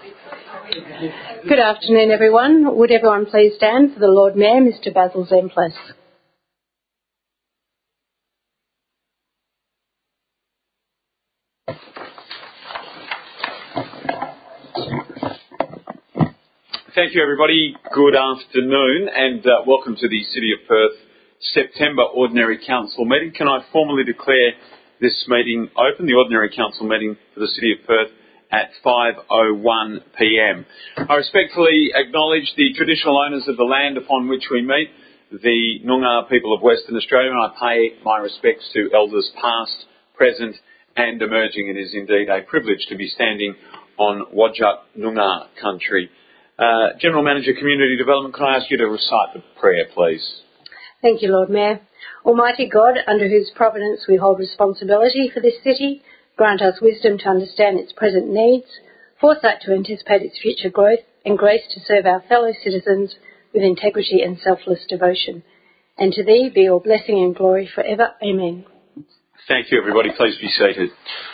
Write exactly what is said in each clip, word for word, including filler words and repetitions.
Good afternoon, everyone. Would everyone please stand for the Lord Mayor, Mister Basil Zemplis. Thank you, everybody. Good afternoon and uh, welcome to the City of Perth September Ordinary Council meeting. Can I formally declare this meeting open, the Ordinary Council meeting for the City of Perth at five oh one p m. I respectfully acknowledge the traditional owners of the land upon which we meet, the Noongar people of Western Australia, and I pay my respects to elders past, present and emerging. It is indeed a privilege to be standing on Whadjuk Noongar country. Uh, General Manager Community Development, can I ask you to recite the prayer, please? Thank you, Lord Mayor. Almighty God, under whose providence we hold responsibility for this city, grant us wisdom to understand its present needs, foresight to anticipate its future growth, and grace to serve our fellow citizens with integrity and selfless devotion. And to thee be all blessing and glory forever. Amen. Thank you, everybody. Please be seated.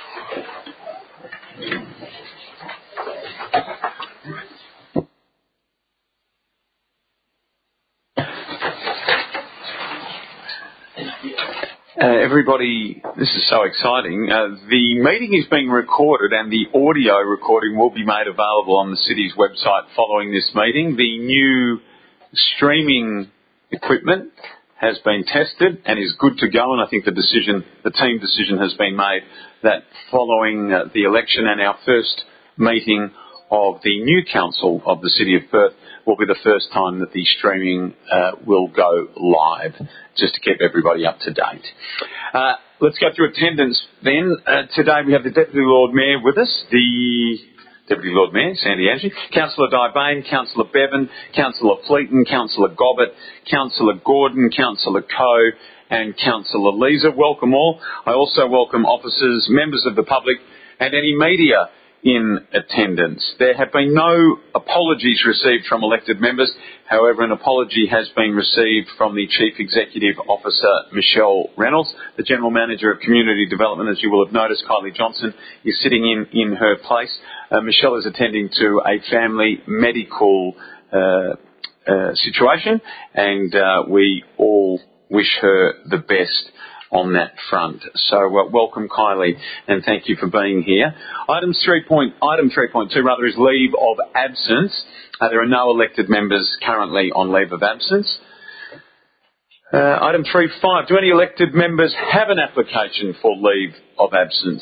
Uh, everybody, this is so exciting. Uh, the meeting is being recorded and the audio recording will be made available on the city's website following this meeting. The new streaming equipment has been tested and is good to go, and I think the decision, the team decision has been made that following uh, the election and our first meeting of the new council of the City of Perth will be the first time that the streaming uh, will go live, just to keep everybody up to date. Uh, let's go through attendance then. Uh, today we have the Deputy Lord Mayor with us, the Deputy Lord Mayor, Sandy Angie, Councillor Di Bain, Councillor Bevan, Councillor Fleeton, Councillor Gobbett, Councillor Gordon, Councillor Coe and Councillor Leeser. Welcome all. I also welcome officers, members of the public and any media in attendance. There have been no apologies received from elected members. However, an apology has been received from the Chief Executive Officer, Michelle Reynolds. The General Manager of Community Development, as you will have noticed, Kylie Johnson, is sitting in, in her place. Uh, Michelle is attending to a family medical uh, uh, situation, and uh, we all wish her the best on that front. So uh, welcome, Kylie, and thank you for being here. Item three point, item three point two rather is leave of absence. Uh, there are no elected members currently on leave of absence. Uh, item three point five, do any elected members have an application for leave of absence?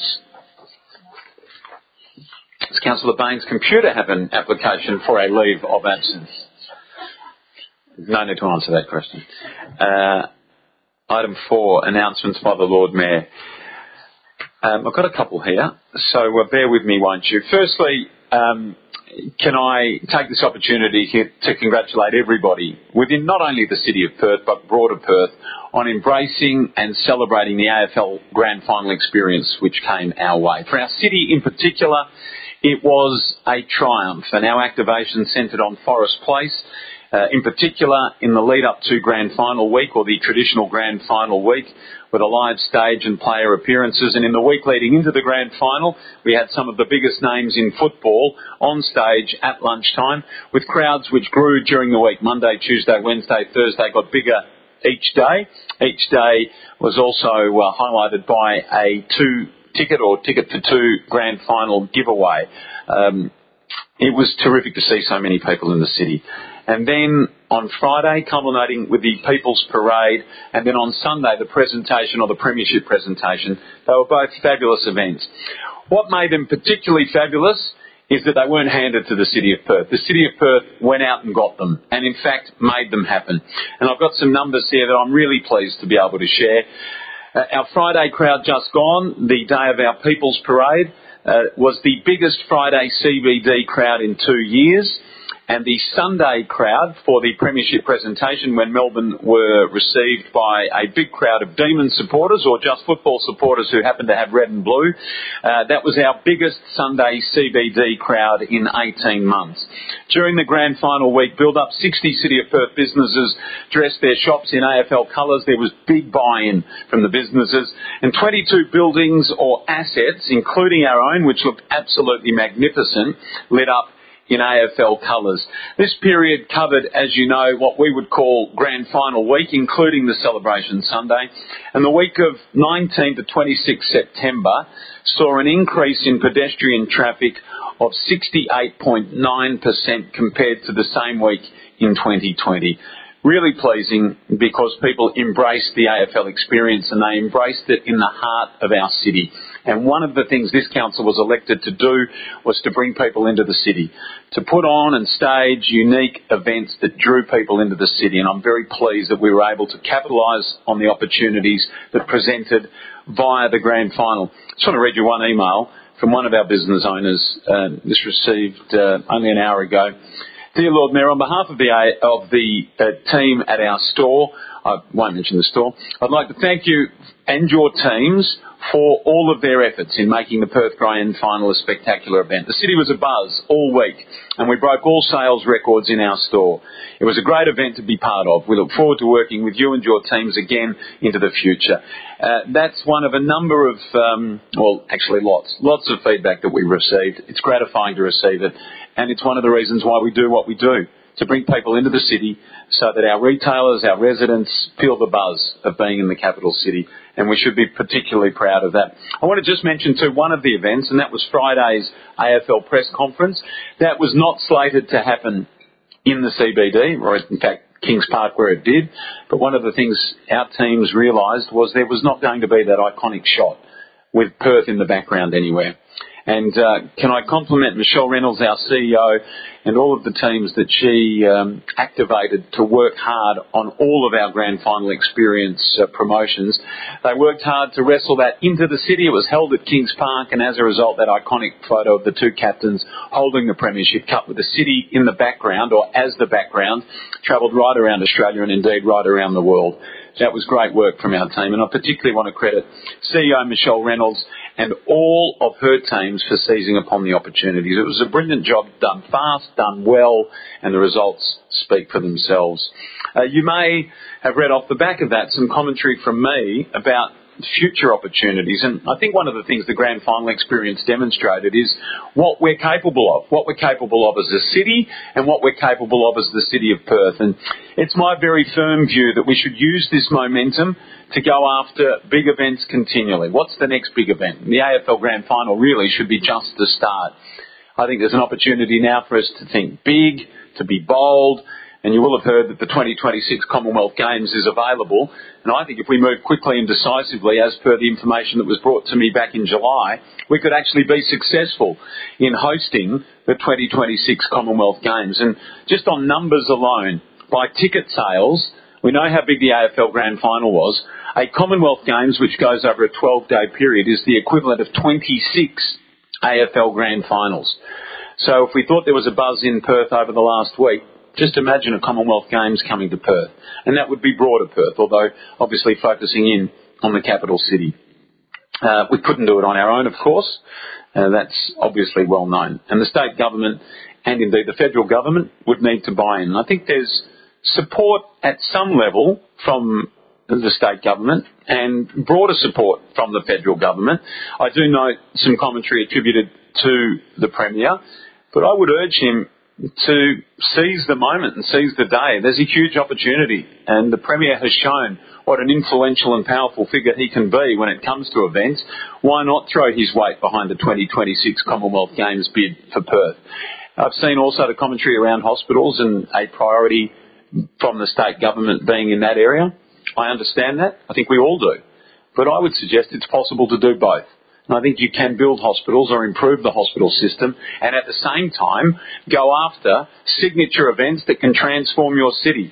Does Councillor Bain's computer have an application for a leave of absence? No need to answer that question. Uh, Item four, announcements by the Lord Mayor. Um, I've got a couple here, so uh, bear with me, won't you? Firstly, um, can I take this opportunity here to congratulate everybody within not only the City of Perth but broader Perth on embracing and celebrating the A F L Grand Final experience which came our way. For our city in particular, it was a triumph, and our activation centred on Forest Place. Uh, in particular, in the lead-up to Grand Final week, or the traditional Grand Final week, with a live stage and player appearances. And in the week leading into the Grand Final, we had some of the biggest names in football on stage at lunchtime, with crowds which grew during the week. Monday, Tuesday, Wednesday, Thursday got bigger each day. Each day was also uh, highlighted by a two-ticket or ticket for two Grand Final giveaway. Um, it was terrific to see so many people in the city. And then on Friday, culminating with the People's Parade, and then on Sunday, the presentation or the Premiership presentation. They were both fabulous events. What made them particularly fabulous is that they weren't handed to the City of Perth. The City of Perth went out and got them, and in fact made them happen. And I've got some numbers here that I'm really pleased to be able to share. Uh, our Friday crowd just gone, the day of our People's Parade, uh, was the biggest Friday C B D crowd in two years. And the Sunday crowd for the Premiership presentation, when Melbourne were received by a big crowd of Demon supporters or just football supporters who happened to have red and blue, uh, that was our biggest Sunday C B D crowd in eighteen months. During the grand final week build-up, sixty City of Perth businesses dressed their shops in A F L colours. There was big buy-in from the businesses, and twenty-two buildings or assets, including our own, which looked absolutely magnificent, lit up in A F L colours. This period covered, as you know, what we would call Grand Final week, including the Celebration Sunday. And the week of nineteenth to twenty-sixth September saw an increase in pedestrian traffic of sixty-eight point nine percent compared to the same week in twenty twenty. Really pleasing because people embraced the A F L experience and they embraced it in the heart of our city. And one of the things this council was elected to do was to bring people into the city, to put on and stage unique events that drew people into the city. And I'm very pleased that we were able to capitalise on the opportunities that presented via the grand final. I just want to read you one email from one of our business owners. Uh, this received uh, only an hour ago. Dear Lord Mayor, on behalf of the, of the uh, team at our store, I won't mention the store, I'd like to thank you and your teams for all of their efforts in making the Perth Grand Final a spectacular event. The city was abuzz all week and we broke all sales records in our store. It was a great event to be part of. We look forward to working with you and your teams again into the future. Uh, that's one of a number of, um, well, actually lots, lots of feedback that we received. It's gratifying to receive it, and it's one of the reasons why we do what we do, to bring people into the city so that our retailers, our residents feel the buzz of being in the capital city, and we should be particularly proud of that. I want to just mention too one of the events, and that was Friday's A F L press conference. That was not slated to happen in the C B D, or in fact Kings Park where it did, but one of the things our teams realised was there was not going to be that iconic shot with Perth in the background anywhere. And uh, can I compliment Michelle Reynolds, our C E O, and all of the teams that she um, activated to work hard on all of our grand final experience uh, promotions. They worked hard to wrestle that into the city. It was held at Kings Park, and as a result, that iconic photo of the two captains holding the Premiership Cup with the city in the background, or as the background, travelled right around Australia and indeed right around the world. That was great work from our team, and I particularly want to credit C E O Michelle Reynolds and all of her teams for seizing upon the opportunities. It was a brilliant job, done fast, done well, and the results speak for themselves. Uh, you may have read off the back of that some commentary from me about future opportunities, and I think one of the things the grand final experience demonstrated is what we're capable of, what we're capable of as a city and what we're capable of as the city of Perth. And it's my very firm view that we should use this momentum to go after big events continually. What's the next big event? The A F L grand final really should be just the start. I think there's an opportunity now for us to think big, to be bold, and you will have heard that the twenty twenty-six Commonwealth Games is available. And I think if we move quickly and decisively, as per the information that was brought to me back in July, we could actually be successful in hosting the twenty twenty-six Commonwealth Games. And just on numbers alone, by ticket sales, we know how big the A F L Grand Final was. A Commonwealth Games, which goes over a twelve-day period, is the equivalent of twenty-six A F L Grand Finals. So if we thought there was a buzz in Perth over the last week, just imagine a Commonwealth Games coming to Perth. And that would be broader Perth, although obviously focusing in on the capital city. Uh, we couldn't do it on our own, of course. Uh, that's obviously well known. And the state government and indeed the federal government would need to buy in. And I think there's support at some level from the state government and broader support from the federal government. I do note some commentary attributed to the Premier, but I would urge him to seize the moment and seize the day. There's a huge opportunity, and the Premier has shown what an influential and powerful figure he can be when it comes to events. Why not throw his weight behind the twenty twenty-six Commonwealth Games bid for Perth? I've seen also the commentary around hospitals and a priority from the state government being in that area. I understand that. I think we all do. But I would suggest it's possible to do both. And I think you can build hospitals or improve the hospital system and at the same time go after signature events that can transform your city.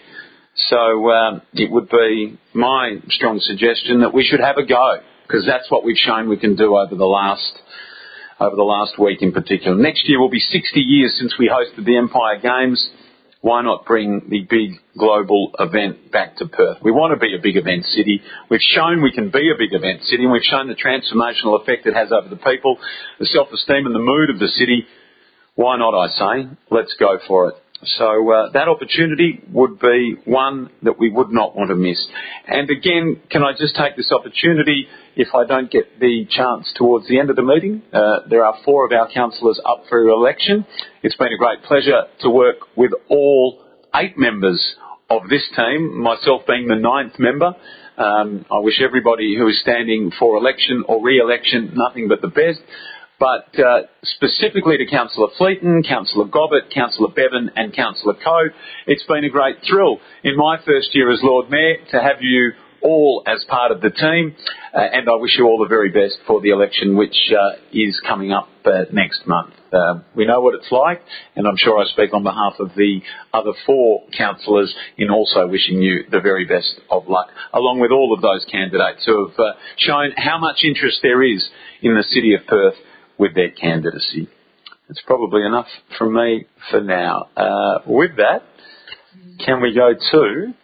So um, it would be my strong suggestion that we should have a go, because that's what we've shown we can do over the last over the last week in particular. Next year will be sixty years since we hosted the Empire Games. Why not bring the big global event back to Perth? We want to be a big event city. We've shown we can be a big event city, and we've shown the transformational effect it has over the people, the self-esteem and the mood of the city. Why not, I say? Let's go for it. So uh, that opportunity would be one that we would not want to miss. And again, can I just take this opportunity, if I don't get the chance towards the end of the meeting? Uh, there are four of our councillors up for election. It's been a great pleasure to work with all eight members of this team, myself being the ninth member. Um, I wish everybody who is standing for election or re-election nothing but the best. But uh, specifically to Councillor Fleeton, Councillor Gobbett, Councillor Bevan and Councillor Coe, it's been a great thrill in my first year as Lord Mayor to have you all as part of the team, uh, and I wish you all the very best for the election which uh, is coming up uh, next month. Uh, we know what it's like, and I'm sure I speak on behalf of the other four councillors in also wishing you the very best of luck, along with all of those candidates who have uh, shown how much interest there is in the City of Perth with their candidacy. It's probably enough from me for now. Uh, with that, can we go to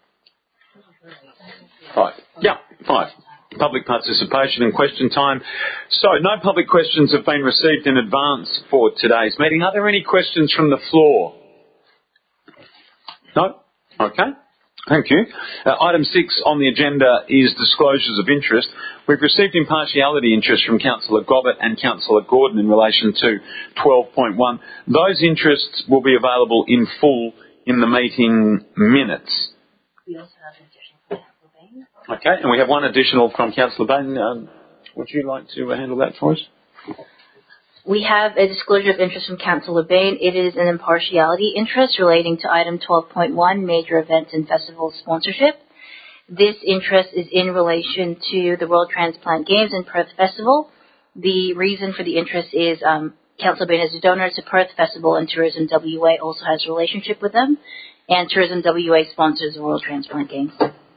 five? Yeah, five. Public participation and question time. So, no public questions have been received in advance for today's meeting. Are there any questions from the floor? No? Okay. Thank you. Uh, item six on the agenda is disclosures of interest. We've received impartiality interest from Councillor Gobbett and Councillor Gordon in relation to twelve point one. Those interests will be available in full in the meeting minutes. We also have an additional from Councillor Bain. Okay, and we have one additional from Councillor Bain. Um, would you like to handle that for us? We have a disclosure of interest from Councillor Bain. It is an impartiality interest relating to item twelve point one, major events and festival sponsorship. This interest is in relation to the World Transplant Games and Perth Festival. The reason for the interest is um, Councillor Bain is a donor to Perth Festival, and Tourism W A also has a relationship with them, and Tourism W A sponsors the World Transplant Games.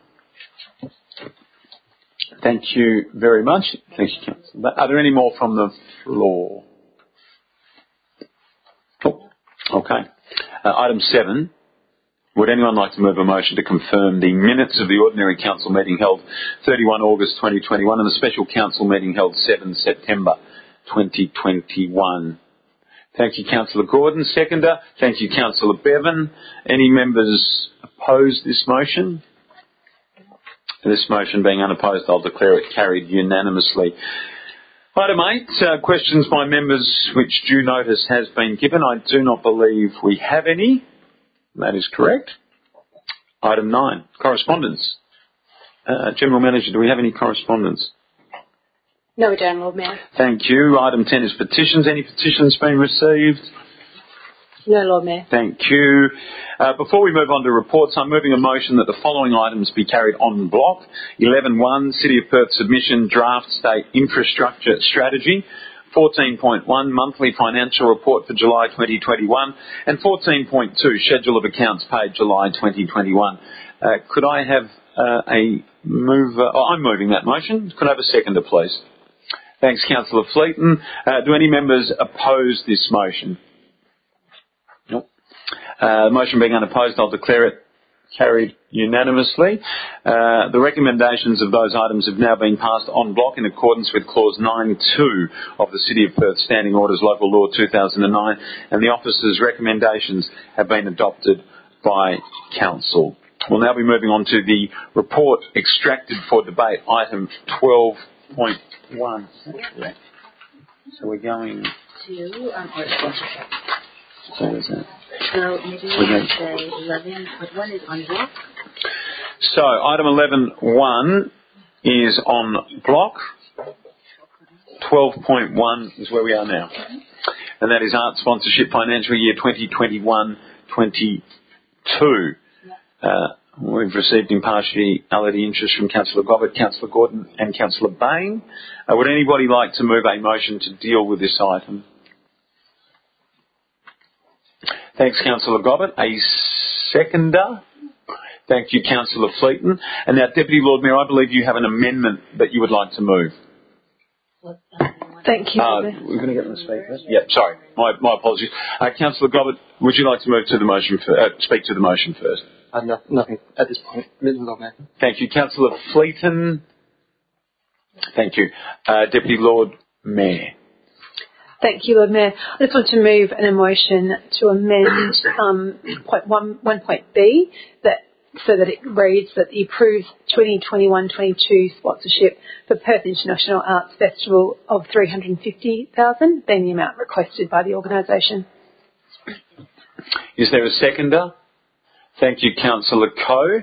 Thank you very much. Thank you, Councillor. Are there any more from the floor? Oh, okay. Uh, item seven. Would anyone like to move a motion to confirm the minutes of the ordinary council meeting held thirty-first August twenty twenty-one and the special council meeting held seventh September twenty twenty-one? Thank you, Councillor Gordon. Seconder. Thank you, Councillor Bevan. Any members oppose this motion? This motion being unopposed, I'll declare it carried unanimously. Item eight, uh, questions by members which due notice has been given. I do not believe we have any. That is correct. Item nine, correspondence. Uh, General Manager, do we have any correspondence? No, we don't, Lord Mayor. Thank you. Item ten is petitions. Any petitions been received? No, Lord Mayor. Thank you. Uh, before we move on to reports, I'm moving a motion that the following items be carried en bloc. eleven one, City of Perth submission draft state infrastructure strategy. fourteen point one, monthly financial report for July twenty twenty-one. And fourteen point two, schedule of accounts paid July twenty twenty-one. Uh, could I have uh, a mover? Oh, I'm moving that motion. Could I have a seconder, please? Thanks, Councillor Fleeton. Uh, do any members oppose this motion? Nope. Uh, motion being unopposed, I'll declare it carried unanimously. Uh, the recommendations of those items have now been passed en bloc in accordance with Clause nine two of the City of Perth Standing Orders Local Law two thousand nine, and the officer's recommendations have been adopted by Council. We'll now be moving on to the report extracted for debate, item twelve point one. So we're going To um, or sponsorship. So is that? So maybe we can say eleven point one is on block. So item eleven point one is on block. twelve point one is where we are now. And that is art sponsorship financial year twenty twenty-one twenty-two. Uh, we've received impartiality interest from Councillor Gobbett, Councillor Gordon and Councillor Bain. Uh, would anybody like to move a motion to deal with this item? Thanks, Councillor Gobbett. A seconder? Thank you, Councillor Fleeton. And now, Deputy Lord Mayor, I believe you have an amendment that you would like to move. What, um, Thank you. Uh, we're going to get them to speak first. Yep, sorry. My, my apologies. Uh, Councillor Gobbett, would you like to move to the motion, for, uh, speak to the motion first? Uh, no, nothing at this point. Lord Mayor. Thank you. Councillor Fleeton. Thank you. Uh, Deputy Lord Mayor. Thank you, Lord Mayor. I just want to move an motion to amend um, point one, one point B that so that it reads that the approved twenty twenty-one twenty-two sponsorship for Perth International Arts Festival of three hundred fifty thousand dollars being the amount requested by the organisation. Is there a seconder? Thank you, Councillor Coe.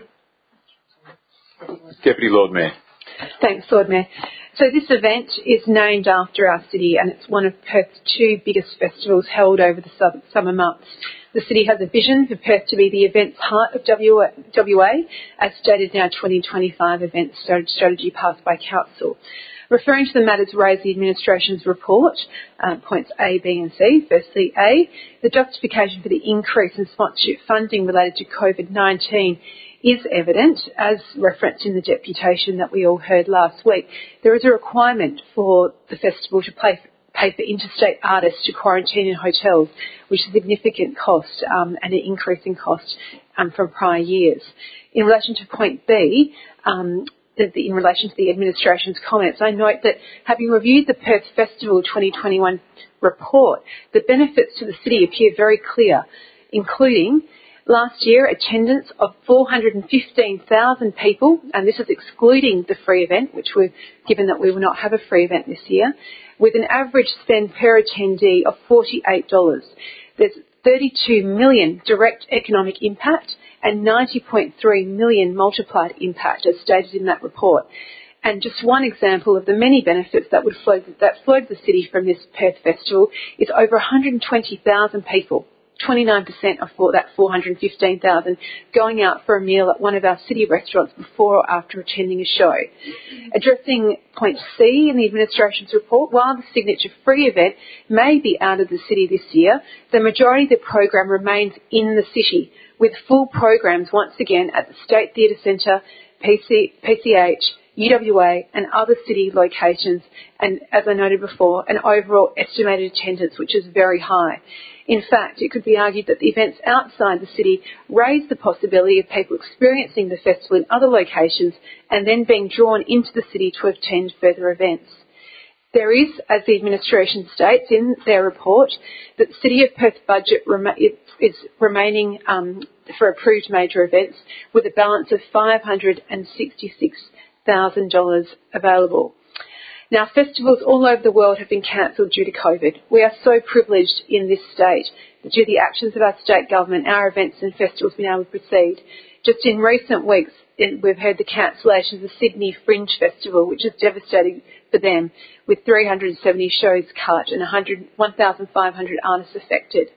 Deputy Lord Mayor. Thanks, Lord Mayor. So this event is named after our city, and it's one of Perth's two biggest festivals held over the summer months. The city has a vision for Perth to be the event's heart of W A, as stated in our twenty twenty-five event strategy passed by Council. Referring to the matters raised in the administration's report, uh, points A, B and C. Firstly, A, the justification for the increase in sponsorship funding related to COVID nineteen is evident, as referenced in the deputation that we all heard last week. There is a requirement for the festival to pay for, pay for interstate artists to quarantine in hotels, which is a significant cost um, and an increase in cost um, from prior years. In relation to point B, um, the, the, in relation to the administration's comments, I note that having reviewed the Perth Festival twenty twenty-one report, the benefits to the city appear very clear, including last year, attendance of four hundred fifteen thousand people, and this is excluding the free event, which we're given that we will not have a free event this year, with an average spend per attendee of forty-eight dollars. There's thirty-two million direct economic impact and ninety point three million multiplied impact, as stated in that report. And just one example of the many benefits that would flow that flowed the city from this Perth Festival is over one hundred twenty thousand people, twenty-nine percent of that four hundred fifteen thousand, going out for a meal at one of our city restaurants before or after attending a show. Addressing point C in the administration's report, while the signature free event may be out of the city this year, the majority of the program remains in the city, with full programs once again at the State Theatre Centre, P C, P C H, U W A and other city locations, and as I noted before, an overall estimated attendance which is very high. In fact, it could be argued that the events outside the city raise the possibility of people experiencing the festival in other locations and then being drawn into the city to attend further events. There is, as the administration states in their report, that the City of Perth budget rem- is remaining um, for approved major events with a balance of five hundred sixty-six thousand dollars available. Now, festivals all over the world have been cancelled due to COVID. We are so privileged in this state that due to the actions of our state government, our events and festivals have been able to proceed. Just in recent weeks, we've heard the cancellation of the Sydney Fringe Festival, which is devastating for them, with three hundred seventy shows cut and one thousand five hundred artists affected.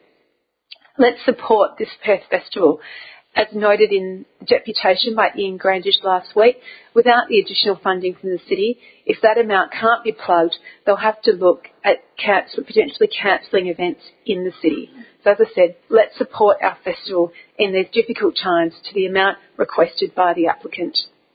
Let's support this Perth Festival. As noted in deputation by Ian Grandish last week, without the additional funding from the city, if that amount can't be plugged, they'll have to look at cancel, potentially cancelling events in the city. So as I said, let's support our festival in these difficult times to the amount requested by the applicant.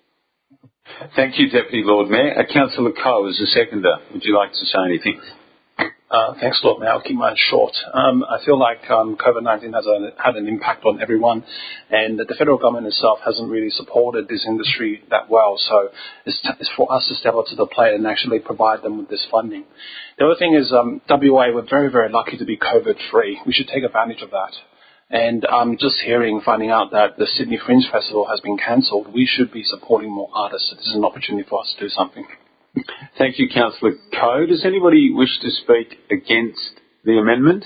Thank you, Deputy Lord Mayor. Uh, Councillor Coe is the seconder. Would you like to say anything? Uh, thanks, Lord Mayor. I'll keep mine short. Um, I feel like um, COVID nineteen has a, had an impact on everyone, and the federal government itself hasn't really supported this industry that well. So it's, t- it's for us to step up to the plate and actually provide them with this funding. The other thing is um, W A, we're very, very lucky to be COVID-free. We should take advantage of that. And um, just hearing, finding out that the Sydney Fringe Festival has been cancelled, we should be supporting more artists. So this is an opportunity for us to do something. Thank you, Councillor Coe. Does anybody wish to speak against the amendment?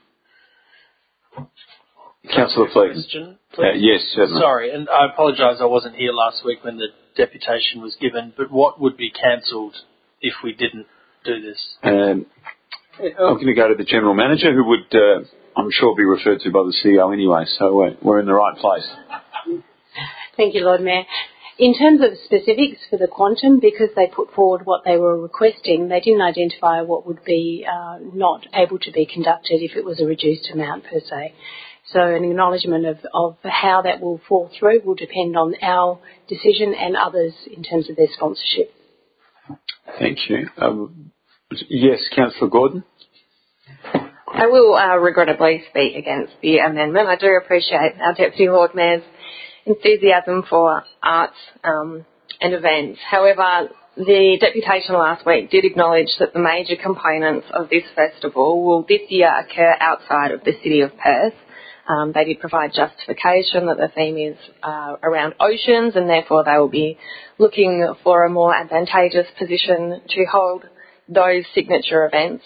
Councillor, please. Question, please? Uh, yes, certainly. Sorry, and I apologise I wasn't here last week when the deputation was given, but what would be cancelled if we didn't do this? Um, I'm going to go to the General Manager, who would, uh, I'm sure, be referred to by the C E O anyway, so we're, we're in the right place. Thank you, Lord Mayor. In terms of specifics for the quantum, because they put forward what they were requesting, they didn't identify what would be uh, not able to be conducted if it was a reduced amount per se. So an acknowledgement of, of how that will fall through will depend on our decision and others in terms of their sponsorship. Thank you. Um, Yes, Councillor Gordon. I will uh, regrettably speak against the amendment. I do appreciate our Deputy Lord Mayor's enthusiasm for arts um, and events. However, the deputation last week did acknowledge that the major components of this festival will this year occur outside of the city of Perth. Um, they did provide justification that the theme is uh, around oceans, and therefore they will be looking for a more advantageous position to hold those signature events.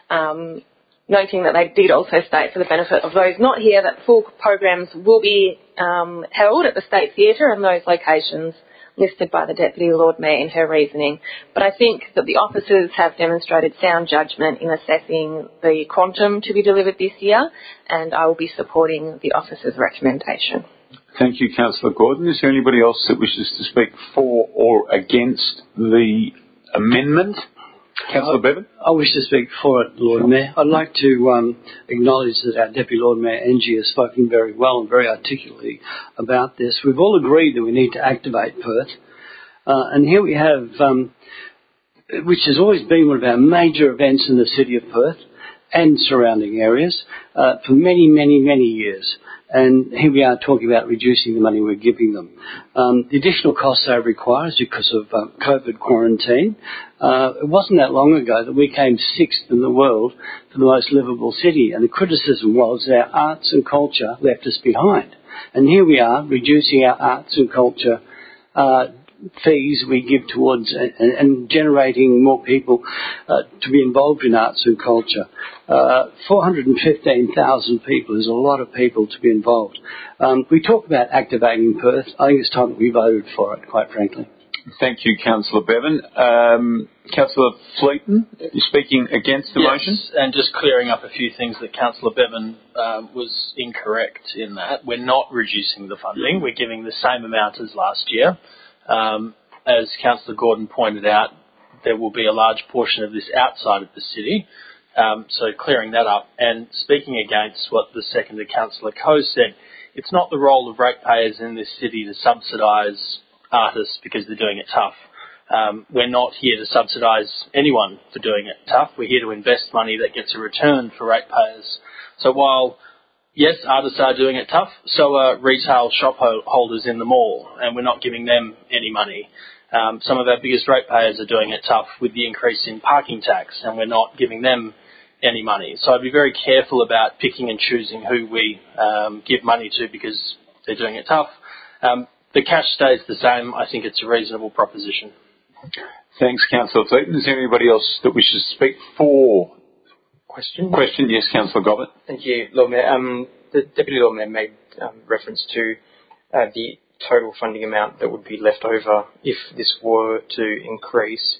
Um, noting that they did also state, for the benefit of those not here, that full programs will be um, held at the State Theatre and those locations listed by the Deputy Lord Mayor in her reasoning. But I think that the officers have demonstrated sound judgment in assessing the quantum to be delivered this year, and I will be supporting the officers' recommendation. Thank you, Councillor Gordon. Is there anybody else that wishes to speak for or against the amendment? Councillor Bevan? I wish to speak for it, Lord Mayor. I'd like to um, acknowledge that our Deputy Lord Mayor, Angie, has spoken very well and very articulately about this. We've all agreed that we need to activate Perth. Uh, and here we have, um, which has always been one of our major events in the city of Perth and surrounding areas uh, for many, many, many years. And here we are talking about reducing the money we're giving them. Um, the additional costs they require is because of um, COVID quarantine. Uh, it wasn't that long ago that we came sixth in the world for the most livable city, and the criticism was that our arts and culture left us behind. And here we are reducing our arts and culture uh, fees we give towards and, and generating more people uh, to be involved in arts and culture. Uh, four hundred fifteen thousand people is a lot of people to be involved. Um, we talk about activating Perth. I think it's time that we voted for it, quite frankly. Thank you, Councillor Bevan. Um, Councillor Fleeton, you're speaking against the yes, motion? And just clearing up a few things that Councillor Bevan um, was incorrect in that. We're not reducing the funding. We're giving the same amount as last year. Um, as Councillor Gordon pointed out, there will be a large portion of this outside of the city. Um, so clearing that up. And speaking against what the seconder, Councillor Coe, said, it's not the role of ratepayers in this city to subsidise artists because they're doing it tough. Um, we're not here to subsidise anyone for doing it tough. We're here to invest money that gets a return for ratepayers. So while, yes, artists are doing it tough, so are retail shop holders in the mall, and we're not giving them any money. Um, some of our biggest ratepayers are doing it tough with the increase in parking tax, and we're not giving them any money. So I'd be very careful about picking and choosing who we um, give money to because they're doing it tough. Um, the cash stays the same. I think it's a reasonable proposition. Thanks, Councillor Fleeton. Is there anybody else that wishes to speak for? Question? Question, yes, Councillor Gobbett. Thank you, Lord Mayor. Um, the Deputy Lord Mayor made um, reference to uh, the total funding amount that would be left over if this were to increase.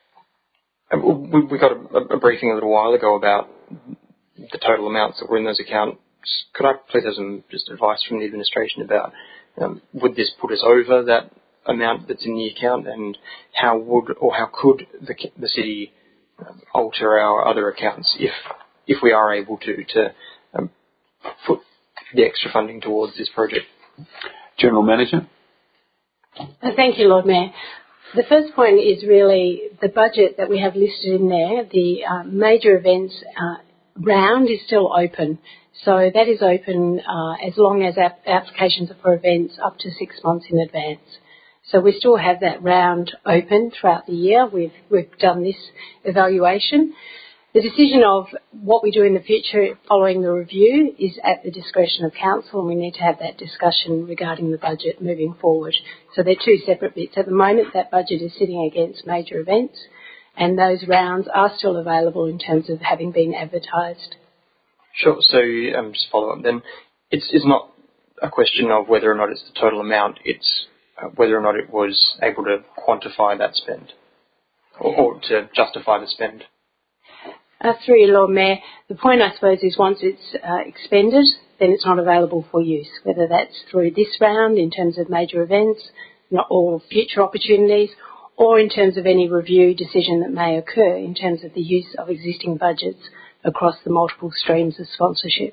Um, we, we got a, a briefing a little while ago about the total amounts that were in those accounts. Could I please have some just advice from the administration about um, would this put us over that amount that's in the account, and how would or how could the, the city um, alter our other accounts if if we are able to to um, put the extra funding towards this project? General Manager. Uh, thank you, Lord Mayor. The first point is really the budget that we have listed in there. The uh, major events uh, round is still open. So that is open uh, as long as ap- applications are for events up to six months in advance. So we still have that round open throughout the year. We've, we've done this evaluation. The decision of what we do in the future following the review is at the discretion of council, and we need to have that discussion regarding the budget moving forward. So they're two separate bits. At the moment, that budget is sitting against major events, and those rounds are still available in terms of having been advertised. Sure. So um, just follow up then. It's, it's not a question of whether or not it's the total amount. It's uh, whether or not it was able to quantify that spend or, or to justify the spend. Uh, through you, Lord Mayor, the point I suppose is once it's uh, expended, then it's not available for use, whether that's through this round in terms of major events not, or future opportunities, or in terms of any review decision that may occur in terms of the use of existing budgets across the multiple streams of sponsorship.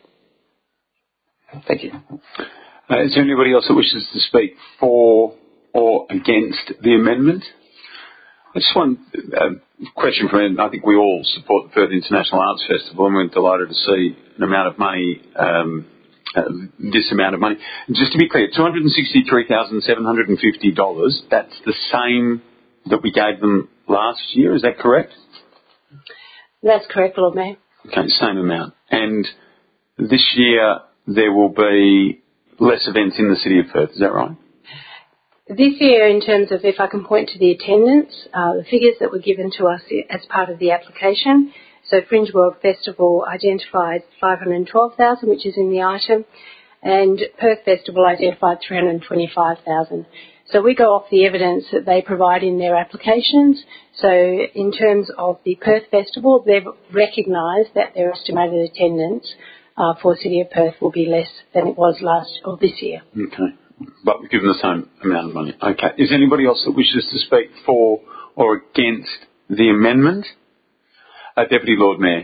Thank you. Uh, is there anybody else that wishes to speak for or against the amendment? I just want uh, question for me, I think we all support the Perth International Arts Festival, and we're delighted to see an amount of money, um, uh, this amount of money. Just to be clear, two hundred sixty-three thousand seven hundred fifty dollars, that's the same that we gave them last year, is that correct? That's correct, Lord Mayor. Okay, same amount. And this year there will be less events in the City of Perth, is that right? This year, in terms of, if I can point to the attendance, uh, the figures that were given to us as part of the application, so Fringe World Festival identified five hundred twelve thousand, which is in the item, and Perth Festival identified three hundred twenty-five thousand. So we go off the evidence that they provide in their applications. So in terms of the Perth Festival, they've recognised that their estimated attendance uh, for City of Perth will be less than it was last or this year. Okay. But we've given the same amount of money. Okay. Is anybody else that wishes to speak for or against the amendment? Uh, Deputy Lord Mayor.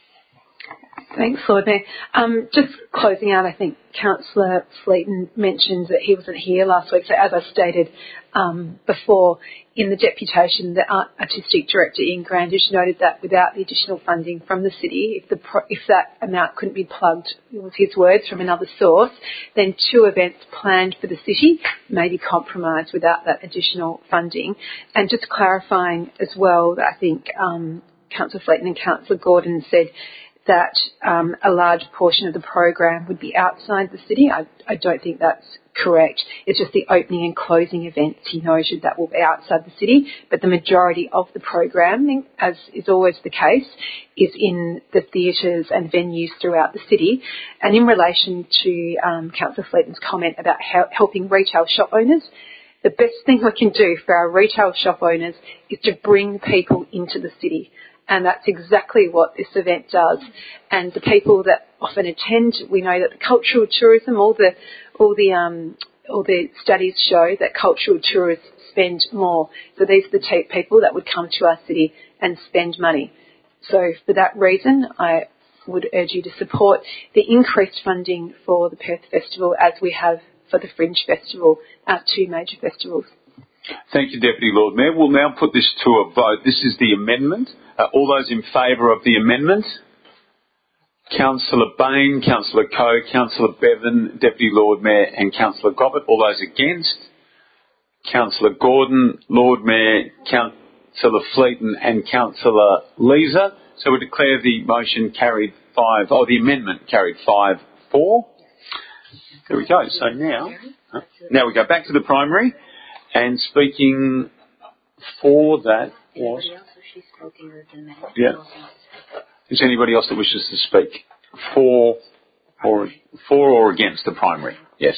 Thanks, Lord Mayor. Um, just closing out, I think Councillor Fleeton mentioned that he wasn't here last week. So as I stated um, before, in the deputation, the Art Artistic Director Ian Grandish noted that without the additional funding from the city, if the pro- if that amount couldn't be plugged, it was his words, from another source, then two events planned for the city may be compromised without that additional funding. And just clarifying as well, that I think um, Councillor Fleeton and Councillor Gordon said that um, a large portion of the program would be outside the city. I, I don't think that's correct. It's just the opening and closing events he noted that will be outside the city, but the majority of the programming, as is always the case, is in the theatres and venues throughout the city. And in relation to um, Councillor Fleeton's comment about hel- helping retail shop owners, the best thing we can do for our retail shop owners is to bring people into the city. And that's exactly what this event does. And the people that often attend, we know that the cultural tourism, all the all the um, all the studies show that cultural tourists spend more. So these are the t- people that would come to our city and spend money. So for that reason, I would urge you to support the increased funding for the Perth Festival as we have for the Fringe Festival, our two major festivals. Thank you, Deputy Lord Mayor. We'll now put this to a vote. This is the amendment. Uh, all those in favour of the amendment? Councillor Bain, Councillor Coe, Councillor Bevan, Deputy Lord Mayor and Councillor Gobbett. All those against? Councillor Gordon, Lord Mayor, Councillor Fleeton and Councillor Leeser. So we declare the motion carried five, or the amendment carried five four. There we go. So now, huh? now we go back to the primary. And speaking for that was... Yeah. Is there anybody else that wishes to speak for or, for or against the primary? Yes.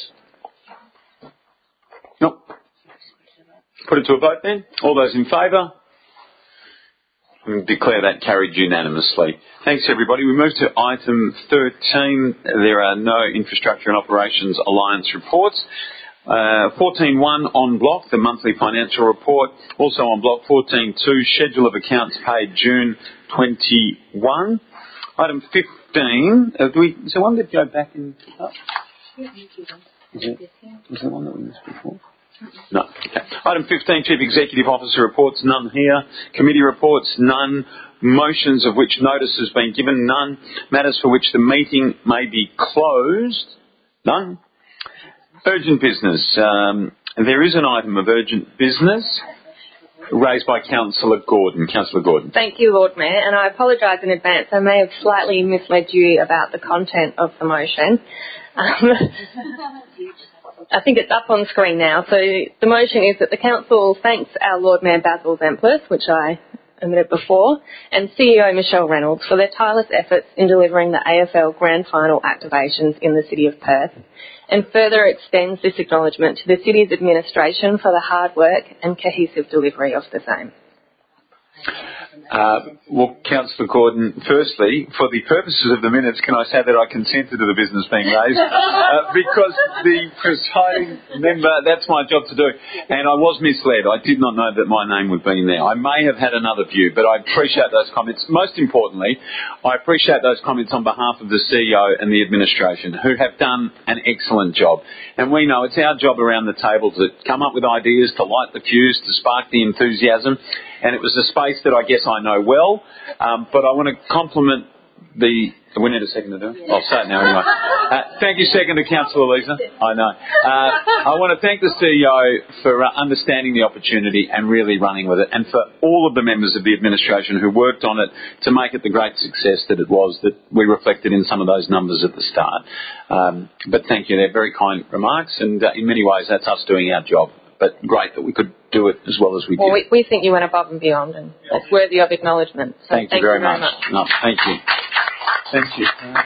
No. Put it to a vote then. All those in favour? And declare that carried unanimously. Thanks everybody. We move to item thirteen. There are no Infrastructure and Operations Alliance reports. Uh, fourteen one on block, the monthly financial report. Also on block fourteen two, schedule of accounts paid June twenty-one. Item fifteen, uh, do we, is there one that go back in? Oh. Is there, is there one that we missed before? No. Okay. Item fifteen, Chief Executive Officer reports, none here. Committee reports, none. Motions of which notice has been given, none. Matters for which the meeting may be closed, none. Urgent business. Um, there is an item of urgent business raised by Councillor Gordon. Councillor Gordon. Thank you, Lord Mayor, and I apologise in advance. I may have slightly misled you about the content of the motion. Um, I think it's up on screen now. So the motion is that the Council thanks our Lord Mayor Basil Zemplis, which I admitted before, and C E O Michelle Reynolds for their tireless efforts in delivering the A F L Grand Final activations in the City of Perth, and further extends this acknowledgement to the City's administration for the hard work and cohesive delivery of the same. Uh, well, Councillor Gordon, firstly, for the purposes of the minutes, can I say that I consented to the business being raised? uh, because the presiding member, that's my job to do. And I was misled. I did not know that my name would be in there. I may have had another view, but I appreciate those comments. Most importantly, I appreciate those comments on behalf of the C E O and the administration, who have done an excellent job. And we know it's our job around the table to come up with ideas, to light the fuse, to spark the enthusiasm. and it was a space that I guess I know well. Um, but I want to compliment the... We need a second to do it? I'll say it now anyway. Uh, thank you, second to Councillor Lisa. I know. Uh, I want to thank the C E O for uh, understanding the opportunity and really running with it, and for all of the members of the administration who worked on it to make it the great success that it was, that we reflected in some of those numbers at the start. Um, but thank you. They're very kind remarks, and uh, in many ways that's us doing our job. But great that we could do it as well as we well, did. We, we think you went above and beyond, and that's worthy of acknowledgement. So thank, thank you very, you very much. much. No, thank you. Thank you.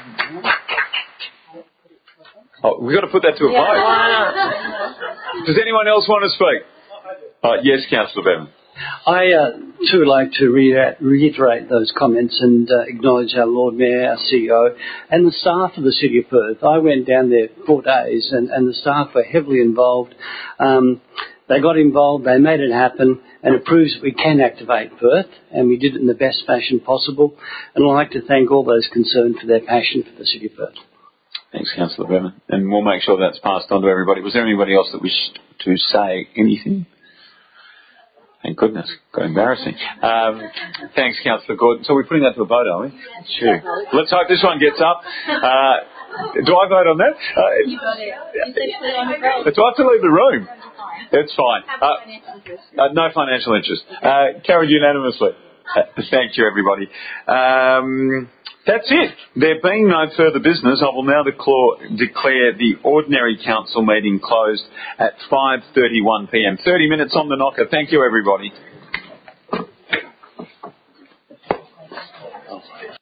Oh, we've got to put that to a Yeah, vote. wow. Does anyone else want to speak? Uh, yes, Councillor Bevan. I uh, too like to re- reiterate those comments and uh, acknowledge our Lord Mayor, our C E O, and the staff of the City of Perth. I went down there four days, and, and the staff were heavily involved. Um, they got involved, they made it happen, and it proves that we can activate Perth, and we did it in the best fashion possible. And I'd like to thank all those concerned for their passion for the City of Perth. Thanks, Councillor Bevan. And we'll make sure that's passed on to everybody. Was there anybody else that wished to say anything? Thank goodness. Got embarrassing. Um, thanks, Councillor Gordon. So we're putting that to a vote, are we? Sure. Let's hope this one gets up. Uh, do I vote on that? Uh, You got it. You said put it on the vote. do I have to leave the room? It's fine. Have Uh, no financial interest. uh, no financial interest. Uh, carried unanimously. Uh, thank you, everybody. Um, that's it. There being no further business, I will now declare, declare the ordinary council meeting closed at five thirty-one p m. thirty minutes on the knocker. Thank you, everybody.